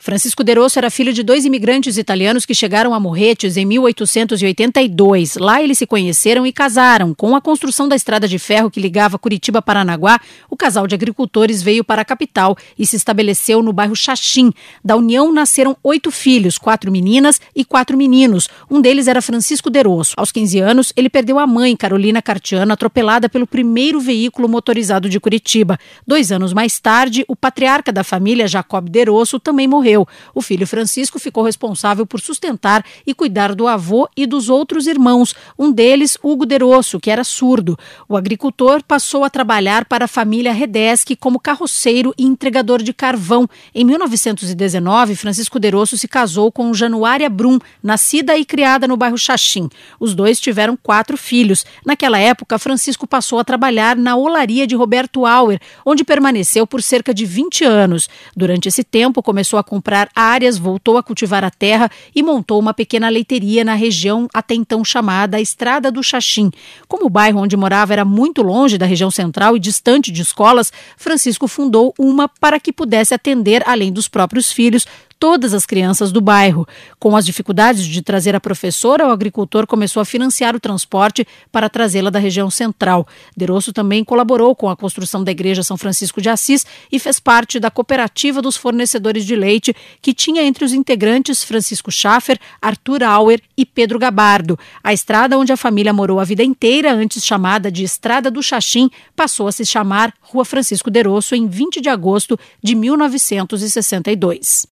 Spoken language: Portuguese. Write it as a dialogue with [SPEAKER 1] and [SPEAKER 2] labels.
[SPEAKER 1] Francisco Derosso era filho de 2 imigrantes italianos que chegaram a Morretes em 1882. Lá eles se conheceram e casaram. Com a construção da estrada de ferro que ligava Curitiba a Paranaguá, o casal de agricultores veio para a capital e se estabeleceu no bairro Xaxim. Da união nasceram 8 filhos, 4 meninas e 4 meninos. Um deles era Francisco Derosso. Aos 15 anos, ele perdeu a mãe, Carolina Cartiano, atropelada pelo primeiro veículo motorizado de Curitiba. 2 anos mais tarde, o patriarca da família, Jacob Derosso, também morreu. O filho Francisco ficou responsável por sustentar e cuidar do avô e dos outros irmãos, um deles, Hugo Derosso, que era surdo. O agricultor passou a trabalhar para a família Redeschi como carroceiro e entregador de carvão. Em 1919, Francisco Derosso se casou com Januária Brum, nascida e criada no bairro Xaxim. Os dois tiveram 4 filhos. Naquela época, Francisco passou a trabalhar na olaria de Roberto Auer, onde permaneceu por cerca de 20 anos. Durante esse tempo, começou a comprar áreas, voltou a cultivar a terra e montou uma pequena leiteria na região até então chamada Estrada do Xaxim. Como o bairro onde morava era muito longe da região central e distante de escolas, Francisco fundou uma para que pudesse atender, além dos próprios filhos, todas as crianças do bairro. Com as dificuldades de trazer a professora, o agricultor começou a financiar o transporte para trazê-la da região central. Derosso também colaborou com a construção da Igreja São Francisco de Assis e fez parte da cooperativa dos fornecedores de leite, que tinha entre os integrantes Francisco Schaffer, Arthur Auer e Pedro Gabardo. A estrada onde a família morou a vida inteira, antes chamada de Estrada do Xaxim, passou a se chamar Rua Francisco Derosso em 20 de agosto de 1962.